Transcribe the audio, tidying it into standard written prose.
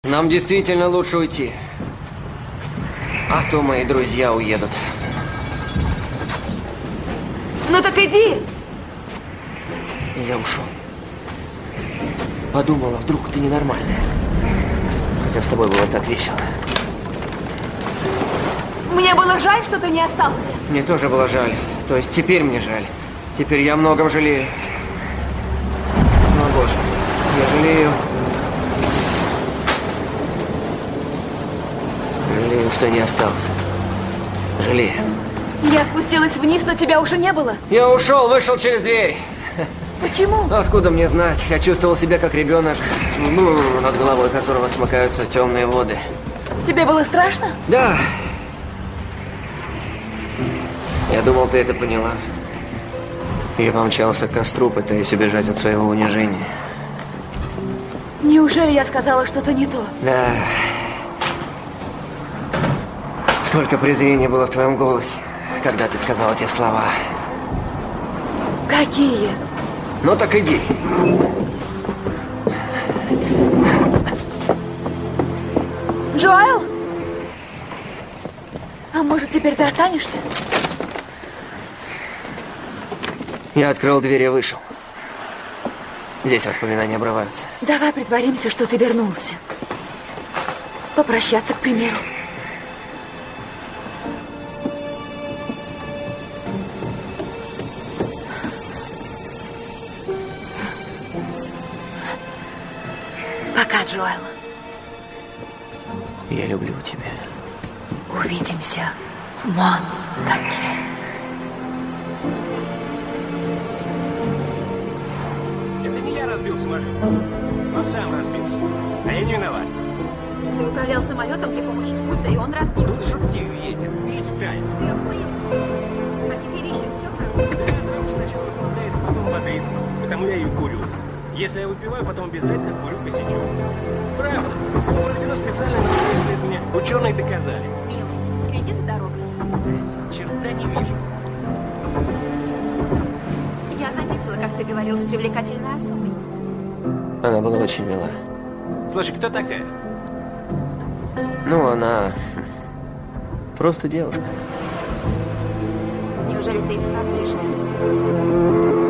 Нам действительно лучше уйти. А то мои друзья уедут. Ну так иди! И я ушел. Подумала, вдруг ты ненормальная. Хотя с тобой было так весело. Мне было жаль, что ты не остался. Мне тоже было жаль. То есть теперь мне жаль. Теперь я о многом жалею. О, Боже. Я жалею. Жалею, что не остался. Жалею. Я спустилась вниз, но тебя уже не было. Я ушел, вышел через дверь. Почему? Откуда мне знать? Я чувствовал себя как ребенок, над головой которого смыкаются темные воды. Тебе было страшно? Да. Я думал, ты это поняла. Я помчался к костру, пытаясь убежать от своего унижения. Неужели я сказала что-то не то? Да. Сколько презрения было в твоем голосе, когда ты сказала те слова. Какие? Ну так иди. Джоэл? А может, теперь ты останешься? Я открыл дверь и вышел. Здесь воспоминания обрываются. Давай притворимся, что ты вернулся. Попрощаться, к примеру. Пока, Джоэл. Я люблю тебя. Увидимся в Монтаке. Это не я разбил самолет. Он сам разбился. А я не виноват. Ты управлял самолетом при помощи пульта, и он разбился. Тут шутки, ветер, перестань. Ты в улице. А теперь еще сел за руль. Да, травка сначала расслабляет, а потом бодрит. Потому я и курю. Если я выпиваю, потом обязательно курю косячок. Правда. Было проведено специальное научное исследование. Ученые доказали. Милый, следи за дорогой. Черта не вижу. Я заметила, как ты говорил с привлекательной особой. Она была очень мила. Слушай, кто такая? Ну, она... просто девушка. Неужели ты и вправду решился?